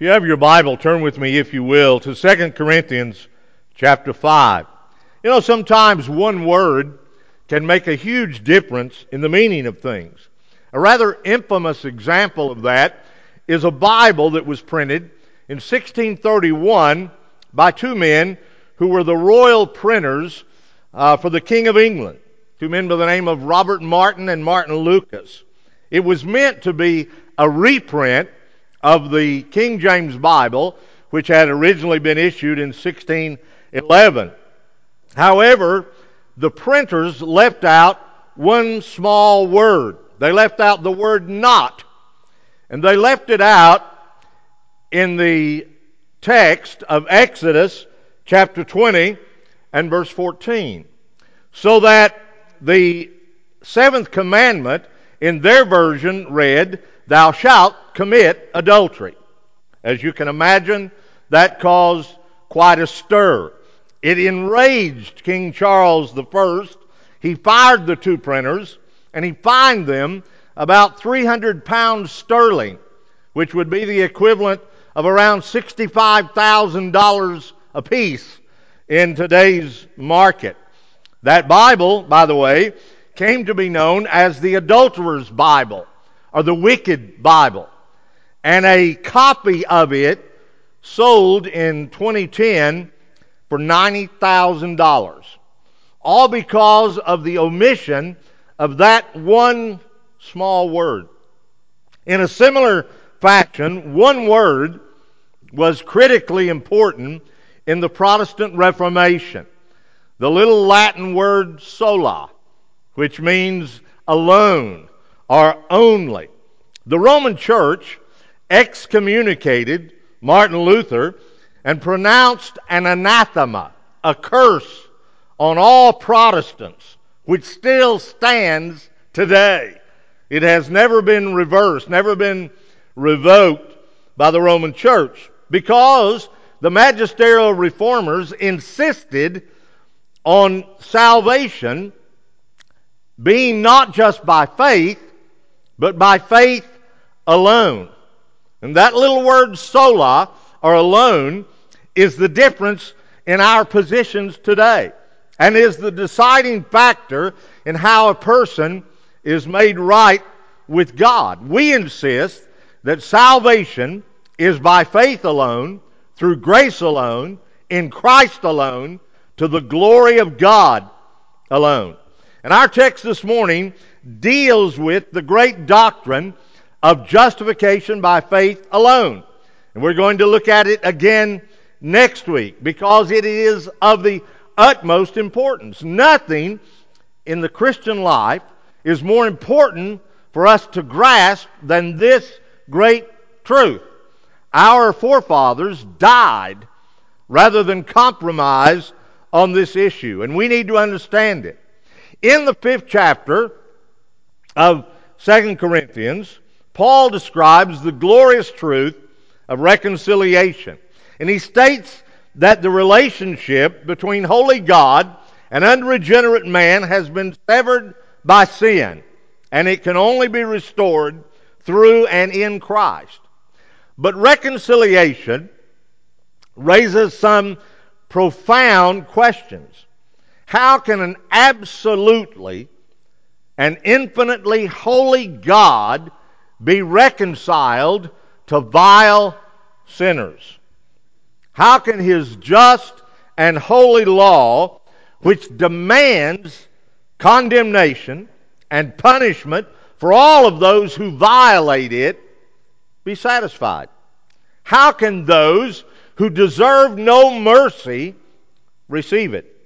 you have your Bible, turn with me, if you will, to 2 Corinthians chapter 5. You know, sometimes one word can make a huge difference in the meaning of things. A rather infamous example of that is a Bible that was printed in 1631 by two men who were the royal printers for the King of England, two men by the name of Robert Martin and Martin Lucas. It was meant to be a reprint of the King James Bible, which had originally been issued in 1611. However, the printers left out one small word. They left out the word not. And they left it out in the text of Exodus chapter 20 and verse 14. So that the seventh commandment in their version read, "Thou shalt commit adultery." As you can imagine, that caused quite a stir. It enraged King Charles I. He fired the two printers, and he fined them about 300 pounds sterling, which would be the equivalent of around $65,000 apiece in today's market. That Bible, by the way, came to be known as the Adulterer's Bible, or the Wicked Bible. And a copy of it sold in 2010 for $90,000. All because of the omission of that one small word. In a similar fashion, one word was critically important in the Protestant Reformation. The little Latin word sola, which means alone or only. The Roman Church excommunicated Martin Luther and pronounced an anathema, a curse, on all Protestants, which still stands today. It has never been reversed, never been revoked by the Roman Church, because the magisterial reformers insisted on salvation being not just by faith, but by faith alone. And that little word sola, or alone, is the difference in our positions today, and is the deciding factor in how a person is made right with God. We insist that salvation is by faith alone, through grace alone, in Christ alone, to the glory of God alone. And our text this morning deals with the great doctrine of justification by faith alone. And we're going to look at it again next week, because it is of the utmost importance. Nothing in the Christian life is more important for us to grasp than this great truth. Our forefathers died rather than compromise on this issue, and we need to understand it. In the 5th chapter of 2 Corinthians, Paul describes the glorious truth of reconciliation. And he states that the relationship between holy God and unregenerate man has been severed by sin, and it can only be restored through and in Christ. But reconciliation raises some profound questions. How can an absolutely and infinitely holy God be reconciled to vile sinners? How can His just and holy law, which demands condemnation and punishment for all of those who violate it, be satisfied? How can those who deserve no mercy receive it?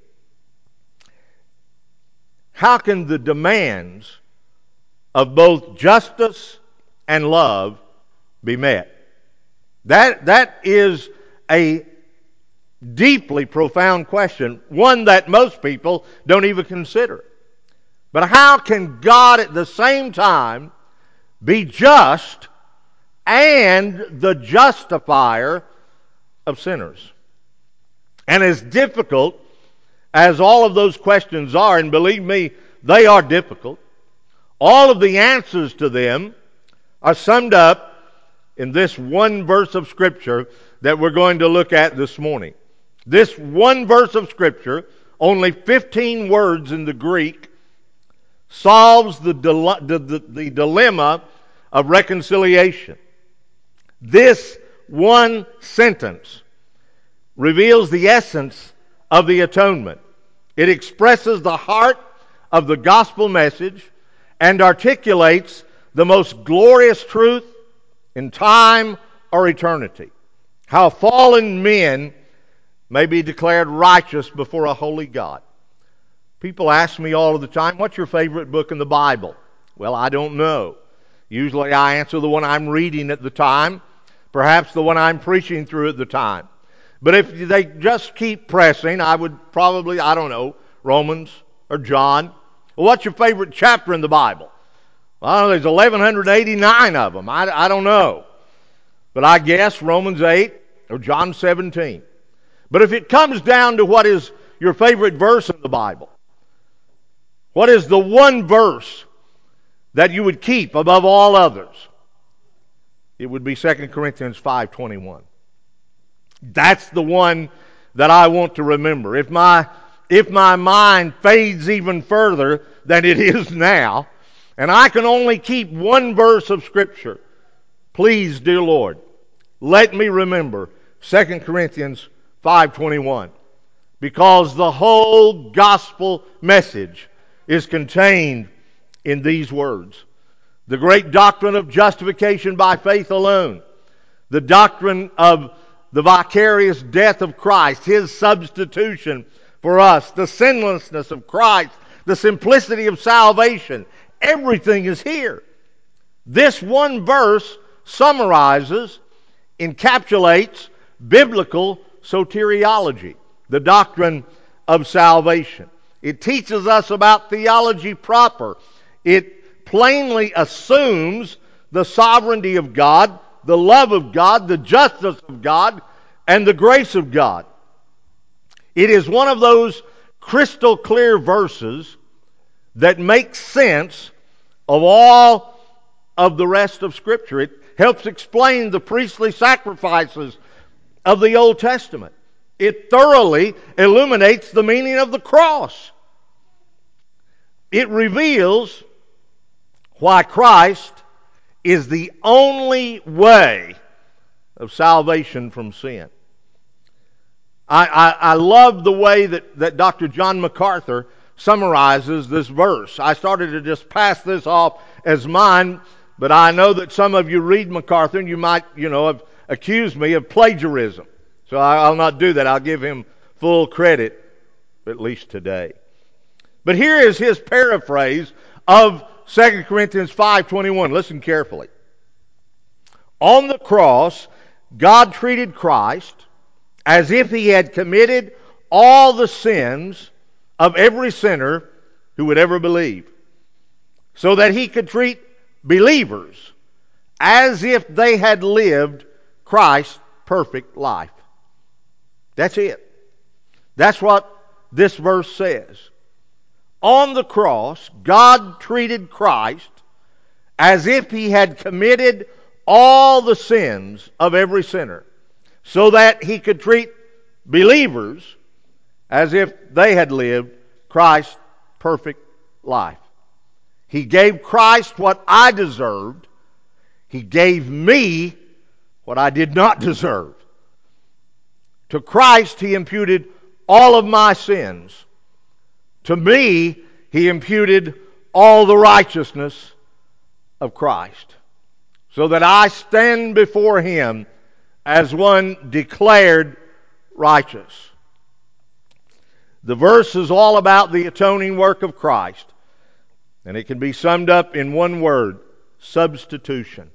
How can the demands of both justice and love be met? That is a deeply profound question, one that most people don't even consider. But how can God at the same time be just and the justifier of sinners? And as difficult as all of those questions are, and believe me, they are difficult, all of the answers to them are summed up in this one verse of Scripture that we're going to look at this morning. This one verse of Scripture, only 15 words in the Greek, solves the dilemma of reconciliation. This one sentence reveals the essence of the atonement. It expresses the heart of the gospel message and articulates the most glorious truth in time or eternity. How fallen men may be declared righteous before a holy God. People ask me all of the time, what's your favorite book in the Bible? Well, I don't know. Usually I answer the one I'm reading at the time, perhaps the one I'm preaching through at the time. But if they just keep pressing, I would probably, I don't know, Romans or John. Well, what's your favorite chapter in the Bible? Well, there's 1,189 of them. I don't know. But I guess Romans 8 or John 17. But if it comes down to what is your favorite verse in the Bible, what is the one verse that you would keep above all others? It would be 2 Corinthians 5:21. That's the one that I want to remember. If my mind fades even further than it is now, and I can only keep one verse of Scripture, please, dear Lord, let me remember 2 Corinthians 5:21, because the whole gospel message is contained in these words. The great doctrine of justification by faith alone, the doctrine of the vicarious death of Christ, His substitution for us, the sinlessness of Christ, the simplicity of salvation, everything is here. This one verse summarizes, encapsulates biblical soteriology, the doctrine of salvation. It teaches us about theology proper. It plainly assumes the sovereignty of God, the love of God, the justice of God, and the grace of God. It is one of those crystal clear verses that makes sense of all of the rest of Scripture. It helps explain the priestly sacrifices of the Old Testament. It thoroughly illuminates the meaning of the cross. It reveals why Christ is the only way of salvation from sin. I love the way that Dr. John MacArthur summarizes this verse. I started to just pass this off as mine, but I know that some of you read MacArthur and you might, have accused me of plagiarism. So I'll not do that. I'll give him full credit, at least today. But here is his paraphrase of 2 Corinthians 5:21. Listen carefully. On the cross, God treated Christ as if He had committed all the sins of every sinner who would ever believe, so that He could treat believers as if they had lived Christ's perfect life. That's it. That's what this verse says. On the cross, God treated Christ as if He had committed all the sins of every sinner, so that He could treat believers as if they had lived Christ's perfect life. He gave Christ what I deserved. He gave me what I did not deserve. To Christ He imputed all of my sins. To me, He imputed all the righteousness of Christ, so that I stand before Him as one declared righteous. The verse is all about the atoning work of Christ, and it can be summed up in one word: substitution.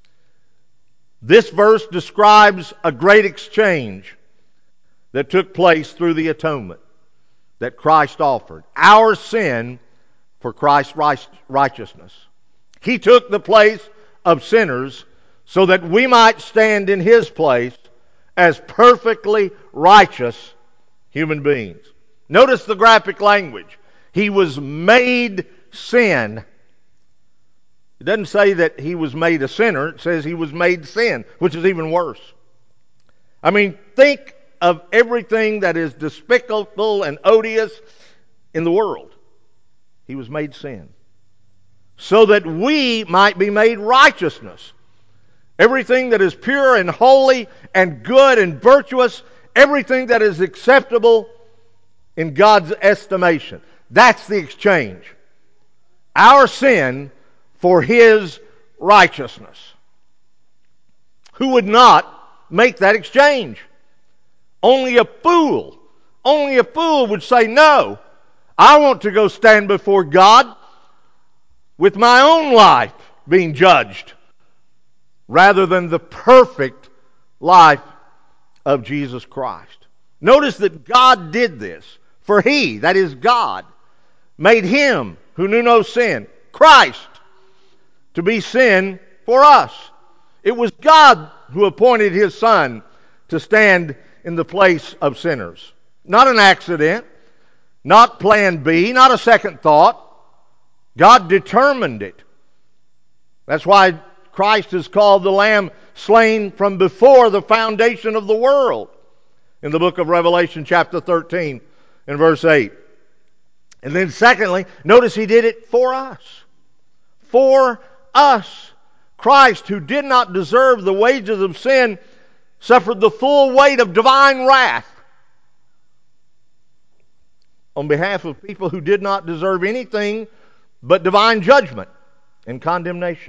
This verse describes a great exchange that took place through the atonement that Christ offered. Our sin for Christ's righteousness. He took the place of sinners so that we might stand in His place as perfectly righteous human beings. Notice the graphic language. He was made sin It doesn't say that he was made a sinner. It says he was made sin, which is even worse. I mean, think of everything that is despicable and odious in the world. He was made sin, so that we might be made righteousness. Everything that is pure and holy and good and virtuous, everything that is acceptable in God's estimation. That's the exchange. Our sin for His righteousness. Who would not make that exchange? Only a fool would say, no, I want to go stand before God with my own life being judged, rather than the perfect life of Jesus Christ. Notice that God did this, for He, that is God, made Him who knew no sin, Christ, to be sin for us. It was God who appointed His Son to stand in the place of sinners. Not an accident, not plan B, not a second thought. God determined it. That's why Christ is called the Lamb slain from before the foundation of the world in the book of Revelation chapter 13 and verse 8. And then secondly, notice He did it for us. For us. Christ, who did not deserve the wages of sin, suffered the full weight of divine wrath on behalf of people who did not deserve anything but divine judgment and condemnation.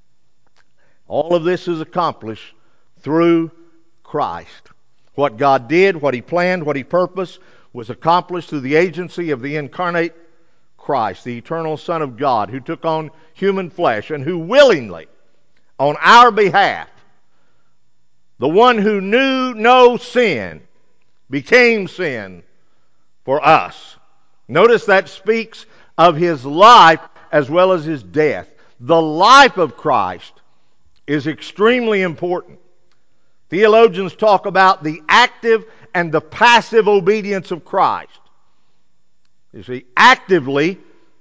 All of this is accomplished through Christ. What God did, what He planned, what He purposed was accomplished through the agency of the incarnate Christ, the eternal Son of God, who took on human flesh and who willingly, on our behalf, the one who knew no sin, became sin for us. Notice that speaks of His life as well as His death. The life of Christ is extremely important. Theologians talk about the active and the passive obedience of Christ. You see, actively,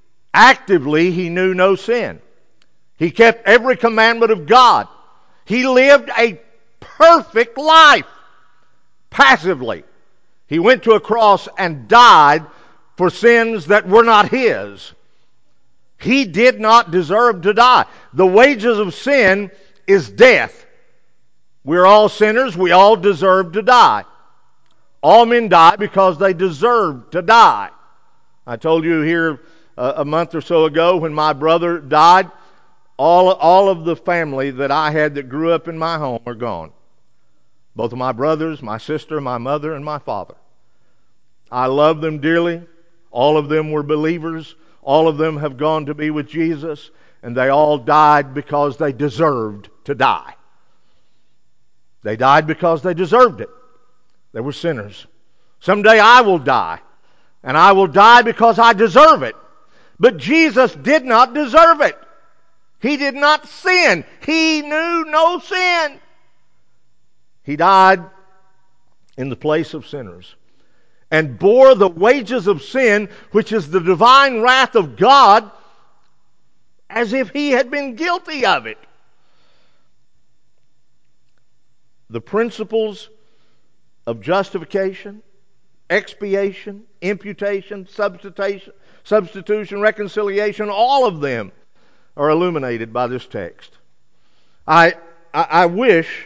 He knew no sin. He kept every commandment of God. He lived a perfect life. Passively, He went to a cross and died for sins that were not His. He did not deserve to die. The wages of sin is death. We're all sinners. We all deserve to die. All men die because they deserve to die. I told you here a month or so ago when my brother died, all of the family that I had that grew up in my home are gone. Both of my brothers, my sister, my mother, and my father. I love them dearly. All of them were believers. All of them have gone to be with Jesus. And they all died because they deserved to die. They died because they deserved it. They were sinners. Someday I will die. And I will die because I deserve it. But Jesus did not deserve it. He did not sin. He knew no sin. He died in the place of sinners and bore the wages of sin, which is the divine wrath of God, as if He had been guilty of it. The principles of justification, expiation, imputation, substitution, reconciliation, all of them are illuminated by this text. I wish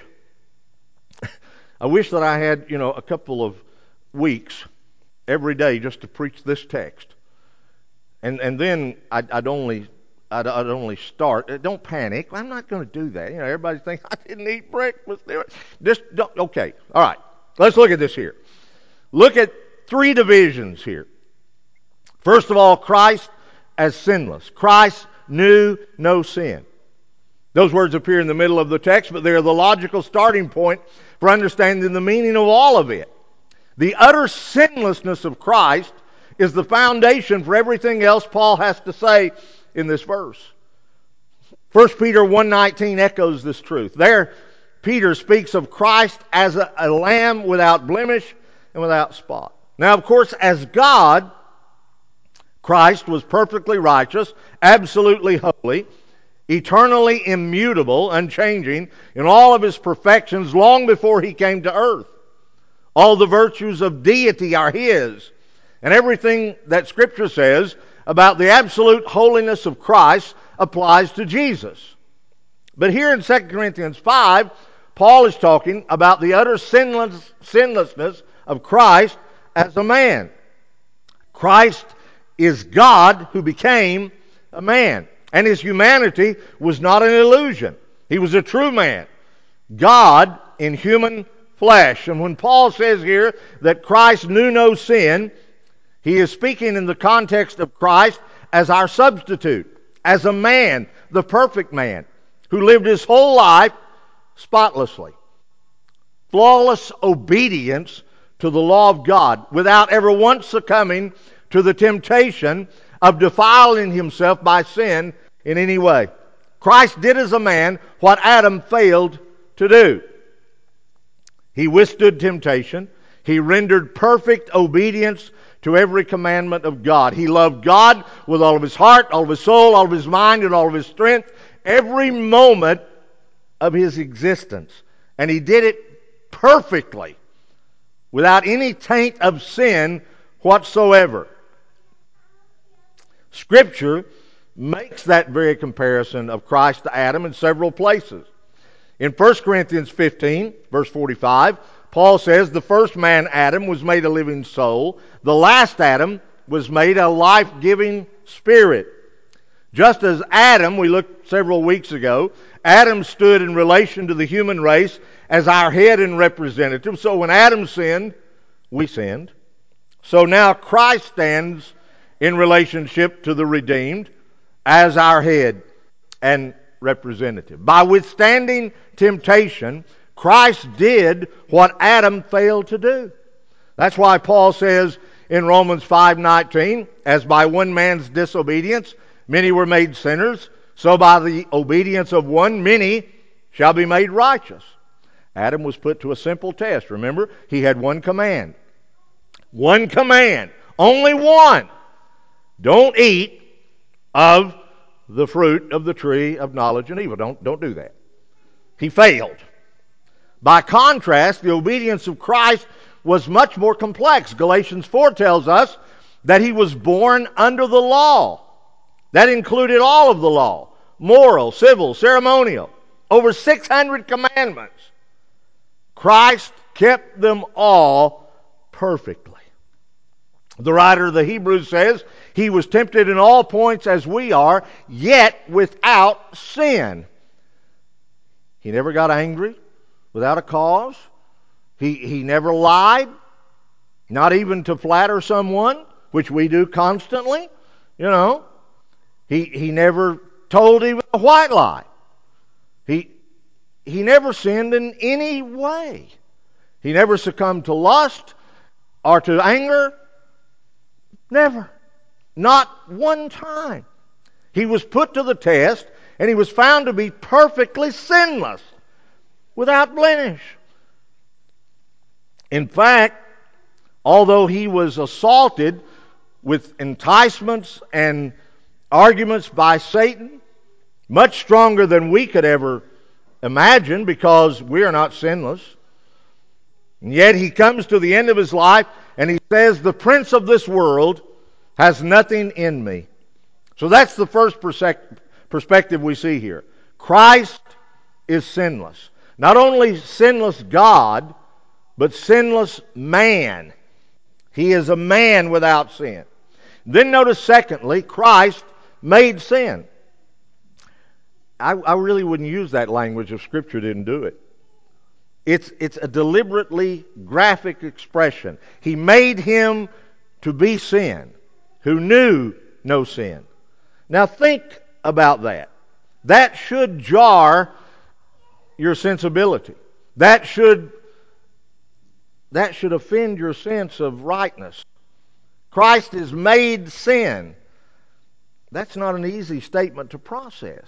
that I had, a couple of weeks every day just to preach this text, and then I'd only start. Don't panic. I'm not going to do that. Everybody thinks I didn't eat breakfast. Okay. All right. Let's look at this here. Look at three divisions here. First of all, Christ as sinless. Christ knew no sin. Those words appear in the middle of the text, but they're the logical starting point for understanding the meaning of all of it. The utter sinlessness of Christ is the foundation for everything else Paul has to say in this verse. 1 Peter 1:19 echoes this truth. There, Peter speaks of Christ as a lamb without blemish and without spot. Now, of course, as God, Christ was perfectly righteous, absolutely holy. eternally immutable, unchanging in all of his perfections long before he came to earth. All the virtues of deity are his. And everything that Scripture says about the absolute holiness of Christ applies to Jesus. But here in 2 Corinthians 5, Paul is talking about the utter sinlessness of Christ as a man. Christ is God who became a man. And his humanity was not an illusion. He was a true man. God in human flesh. And when Paul says here that Christ knew no sin, he is speaking in the context of Christ as our substitute, as a man, the perfect man, who lived his whole life spotlessly. Flawless obedience to the law of God without ever once succumbing to the temptation of defiling himself by sin in any way. Christ did as a man what Adam failed to do. He withstood temptation. He rendered perfect obedience to every commandment of God. He loved God with all of his heart, all of his soul, all of his mind, and all of his strength, every moment of his existence. And he did it perfectly, without any taint of sin whatsoever. Scripture makes that very comparison of Christ to Adam in several places. In 1 Corinthians 15, verse 45, Paul says, the first man, Adam, was made a living soul. The last Adam was made a life-giving spirit. Just as Adam, we looked several weeks ago, Adam stood in relation to the human race as our head and representative. So when Adam sinned, we sinned. So now Christ stands in relationship to the redeemed as our head and representative. By withstanding temptation, Christ did what Adam failed to do. That's why Paul says in Romans 5:19, as by one man's disobedience many were made sinners, so by the obedience of one many shall be made righteous. Adam was put to a simple test. Remember, he had one command. One command. Only one. Don't eat of the fruit of the tree of knowledge and evil. Don't do that. He failed. By contrast, the obedience of Christ was much more complex. Galatians 4 tells us that he was born under the law. That included all of the law. Moral, civil, ceremonial. Over 600 commandments. Christ kept them all perfectly. The writer of the Hebrews says, he was tempted in all points as we are, yet without sin. He never got angry without a cause. He never lied, not even to flatter someone, which we do constantly. You know, he never told even a white lie. He never sinned in any way. He never succumbed to lust or to anger. Never. Not one time. He was put to the test, and he was found to be perfectly sinless, without blemish. In fact, although he was assaulted with enticements and arguments by Satan, much stronger than we could ever imagine, because we are not sinless, and yet he comes to the end of his life and he says, the prince of this world has nothing in me. So that's the first perspective we see here. Christ is sinless. Not only sinless God, but sinless man. He is a man without sin. Then notice secondly, Christ made sin. I really wouldn't use that language if Scripture didn't do it. It's a deliberately graphic expression. He made him to be sin, who knew no sin. Now think about that. That should jar your sensibility. That should offend your sense of rightness. Christ is made sin. That's not an easy statement to process.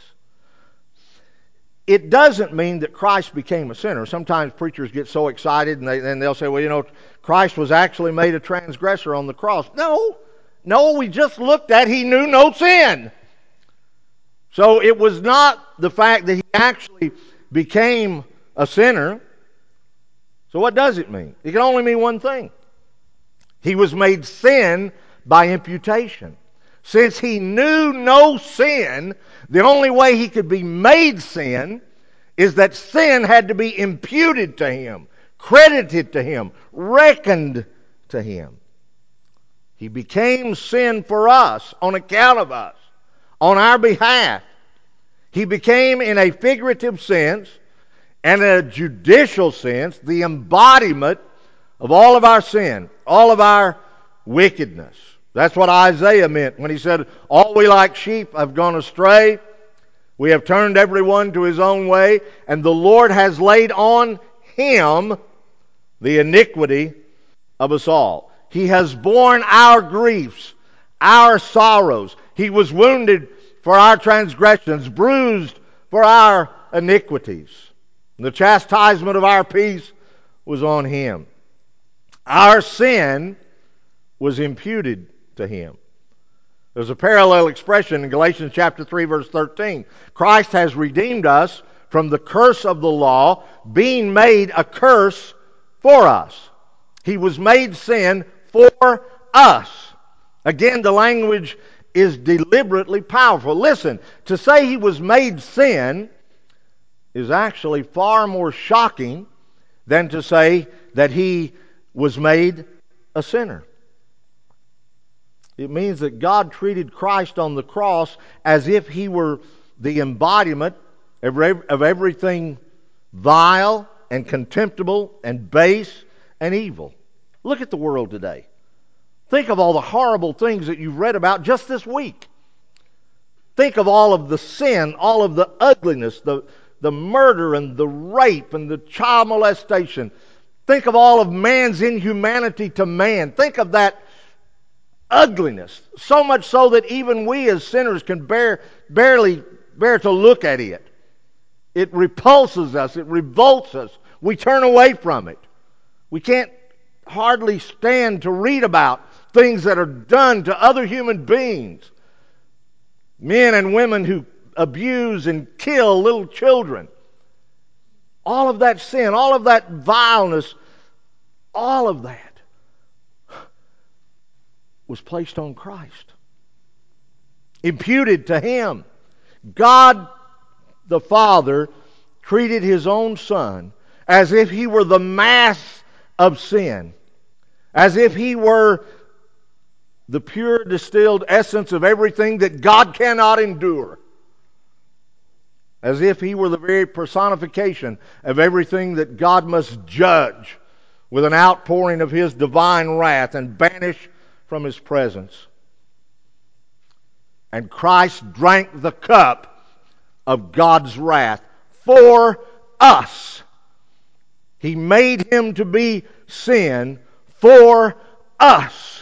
It doesn't mean that Christ became a sinner. Sometimes preachers get so excited and they'll say, well, you know, Christ was actually made a transgressor on the cross. No, we just looked at he knew no sin. So it was not the fact that he actually became a sinner. So what does it mean? It can only mean one thing. He was made sin by imputation. Since he knew no sin, the only way he could be made sin is that sin had to be imputed to him, credited to him, reckoned to him. He became sin for us, on account of us, on our behalf. He became, in a figurative sense and in a judicial sense, the embodiment of all of our sin, all of our wickedness. That's what Isaiah meant when he said, all we like sheep have gone astray. We have turned everyone to his own way, and the Lord has laid on him the iniquity of us all. He has borne our griefs, our sorrows. He was wounded for our transgressions, bruised for our iniquities. The chastisement of our peace was on him. Our sin was imputed to him. There's a parallel expression in Galatians chapter 3, verse 13. Christ has redeemed us from the curse of the law, being made a curse for us. He was made sin for us. Again, the language is deliberately powerful. Listen, to say he was made sin is actually far more shocking than to say that he was made a sinner. It means that God treated Christ on the cross as if he were the embodiment of everything vile and contemptible and base and evil. Look at the world today. Think of all the horrible things that you've read about just this week. Think of all of the sin, all of the ugliness, the murder and the rape and the child molestation. Think of all of man's inhumanity to man. Think of that ugliness, so much so that even we as sinners can barely bear to look at it. It repulses us. It revolts us. We turn away from it. We can't hardly stand to read about things that are done to other human beings. Men and women who abuse and kill little children. All of that sin, all of that vileness, all of that was placed on Christ, imputed to him. God the Father treated his own Son as if he were the mass of sin, as if he were the pure distilled essence of everything that God cannot endure, as if he were the very personification of everything that God must judge with an outpouring of his divine wrath and banish from his presence. And Christ drank the cup of God's wrath for us. He made him to be sin for us.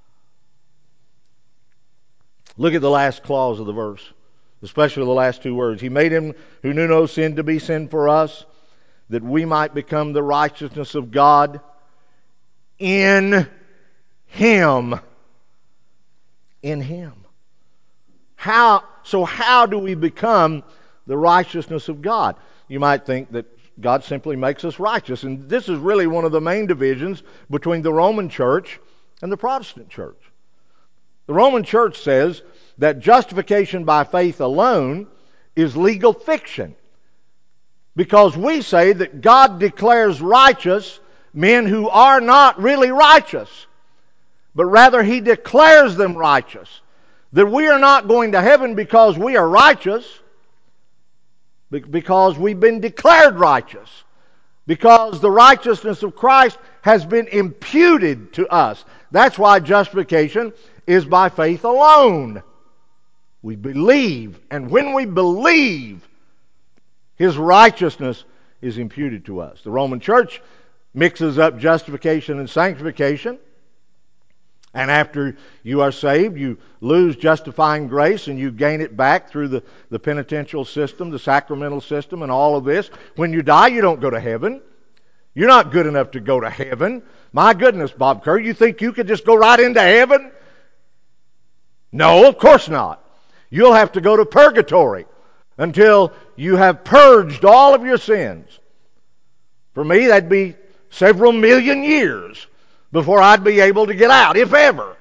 Look at the last clause of the verse, especially the last two words. He made him who knew no sin to be sin for us, that we might become the righteousness of God in him. In him. How do we become the righteousness of God? You might think that God simply makes us righteous. And this is really one of the main divisions between the Roman church and the Protestant church. The Roman church says that justification by faith alone is legal fiction, because we say that God declares righteous men who are not really righteous, but rather he declares them righteous. That we are not going to heaven because we are righteous, because we've been declared righteous, because the righteousness of Christ has been imputed to us. That's why justification is by faith alone. We believe, and when we believe, his righteousness is imputed to us. The Roman church mixes up justification and sanctification. And after you are saved, you lose justifying grace and you gain it back through the penitential system, the sacramental system, and all of this. When you die, you don't go to heaven. You're not good enough to go to heaven. My goodness, Bob Kerr, you think you could just go right into heaven? No, of course not. You'll have to go to purgatory until you have purged all of your sins. For me, that'd be several million years before I'd be able to get out, if ever.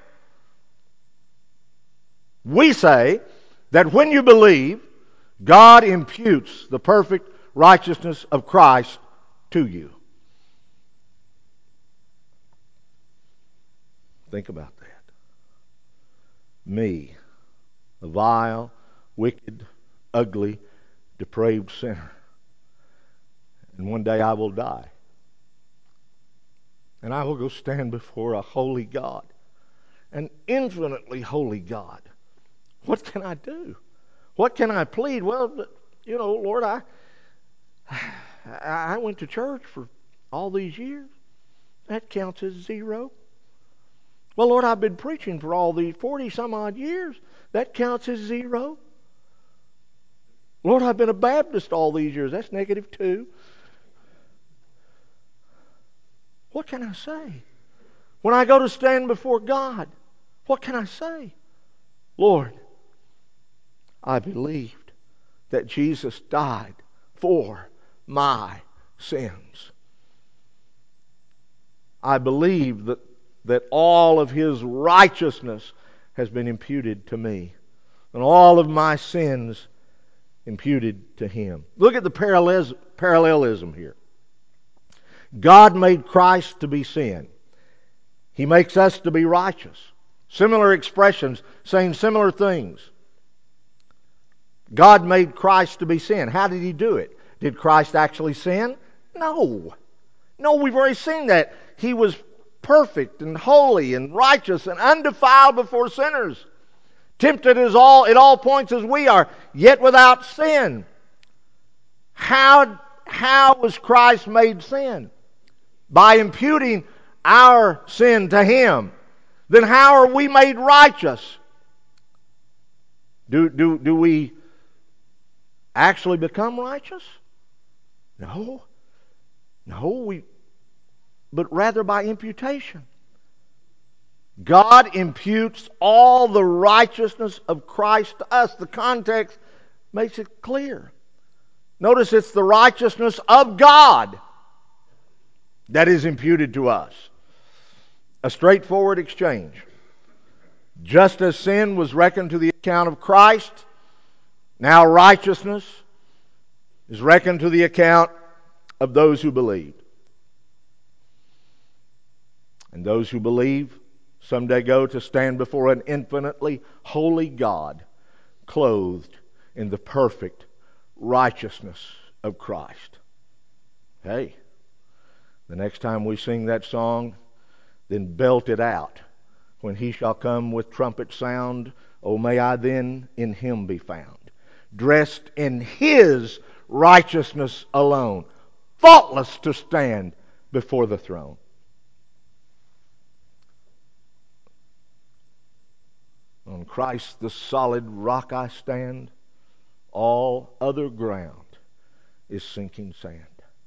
We say that when you believe, God imputes the perfect righteousness of Christ to you. Think about that. Me, a vile, wicked, ugly, depraved sinner. And one day I will die. And I will go stand before a holy God, an infinitely holy God. What can I do? What can I plead? Well, Lord, I went to church for all these years. That counts as zero. Well, Lord, I've been preaching for all these 40 some odd years. That counts as zero. Lord, I've been a Baptist all these years. That's -2. What can I say? When I go to stand before God, what can I say? Lord, I believed that Jesus died for my sins. I believe that all of His righteousness has been imputed to me, and all of my sins imputed to Him. Look at the parallelism here. God made Christ to be sin. He makes us to be righteous. Similar expressions saying similar things. God made Christ to be sin. How did He do it? Did Christ actually sin? No. No, we've already seen that. He was perfect and holy and righteous and undefiled before sinners. Tempted at all points as we are, yet without sin. How was Christ made sin? By imputing our sin to Him. Then how are we made righteous? Do we actually become righteous? No, but rather by imputation. God imputes all the righteousness of Christ to us. The context makes it clear. Notice it's the righteousness of God that is imputed to us. A straightforward exchange. Just as sin was reckoned to the account of Christ, now righteousness is reckoned to the account of those who believe. And those who believe someday go to stand before an infinitely holy God, clothed in the perfect righteousness of Christ. Hey, the next time we sing that song, then belt it out. When He shall come with trumpet sound, oh, may I then in Him be found, dressed in His righteousness alone, faultless to stand before the throne. On Christ the solid rock I stand, all other ground is sinking sand.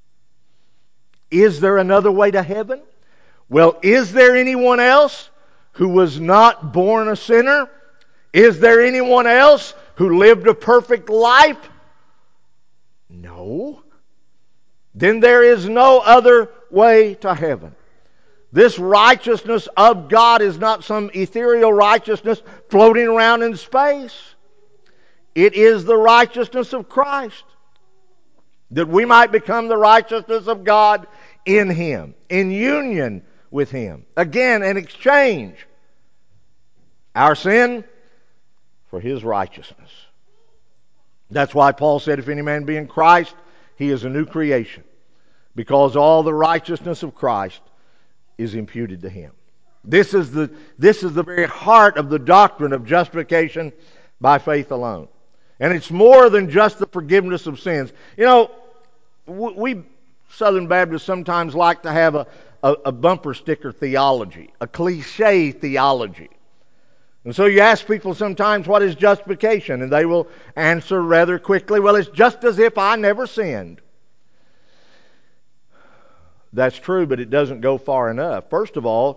Is there another way to heaven? Well, is there anyone else who was not born a sinner? Is there anyone else who lived a perfect life? No. Then there is no other way to heaven. This righteousness of God is not some ethereal righteousness floating around in space. It is the righteousness of Christ, that we might become the righteousness of God in Him, in union with Him. Again, an exchange. Our sin for His righteousness. That's why Paul said, if any man be in Christ, he is a new creation, because all the righteousness of Christ is imputed to him. This is the very heart of the doctrine of justification by faith alone. And it's more than just the forgiveness of sins. We Southern Baptists sometimes like to have a bumper sticker theology, a cliche theology. And so you ask people sometimes, what is justification? And they will answer rather quickly, well, it's just as if I never sinned. That's true, but it doesn't go far enough. First of all,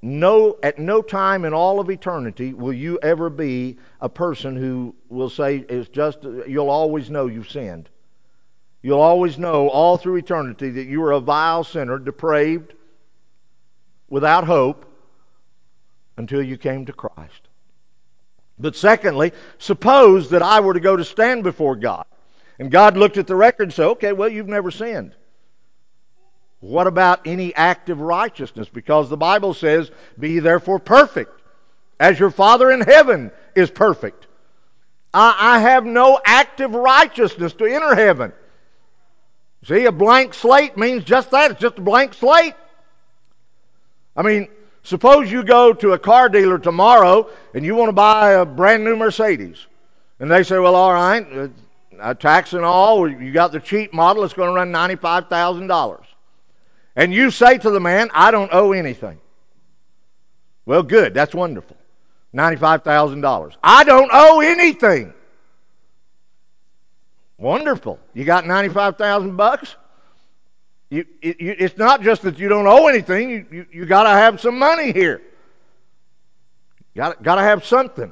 at no time in all of eternity will you ever be a person who will say you'll always know you've sinned. You'll always know all through eternity that you are a vile sinner, depraved, without hope, until you came to Christ. But secondly, suppose that I were to go to stand before God, and God looked at the record and said, okay, well, you've never sinned. What about any act of righteousness? Because the Bible says, be ye therefore perfect, as your Father in heaven is perfect. I have no act of righteousness to enter heaven. See, a blank slate means just that. It's just a blank slate. I mean, suppose you go to a car dealer tomorrow and you want to buy a brand new Mercedes. And they say, well, all right, tax and all, you got the cheap model, it's going to run $95,000. And you say to the man, I don't owe anything. Well, good, that's wonderful. $95,000. I don't owe anything. Wonderful. You got $95,000? It's not just that you don't owe anything. You got to have some money here. Got to have something.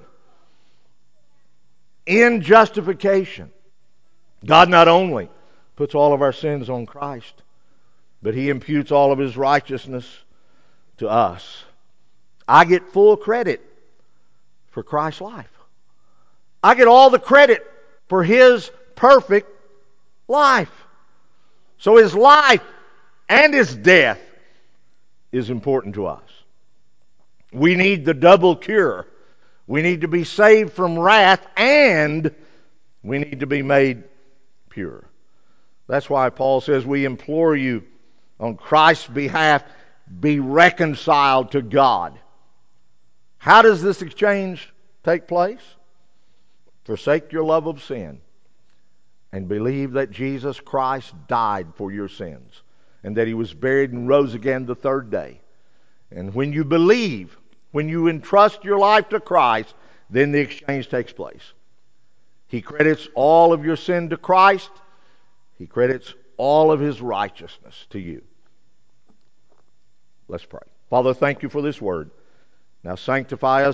In justification, God not only puts all of our sins on Christ, but He imputes all of His righteousness to us. I get full credit for Christ's life. I get all the credit for His perfect life. So His life and His death is important to us. We need the double cure. We need to be saved from wrath, and we need to be made pure. That's why Paul says, we implore you on Christ's behalf, be reconciled to God. How does this exchange take place? Forsake your love of sin and believe that Jesus Christ died for your sins and that He was buried and rose again the third day. And when you believe, when you entrust your life to Christ, then the exchange takes place. He credits all of your sin to Christ. He credits all of His righteousness to you. Let's pray. Father, thank you for this word. Now sanctify us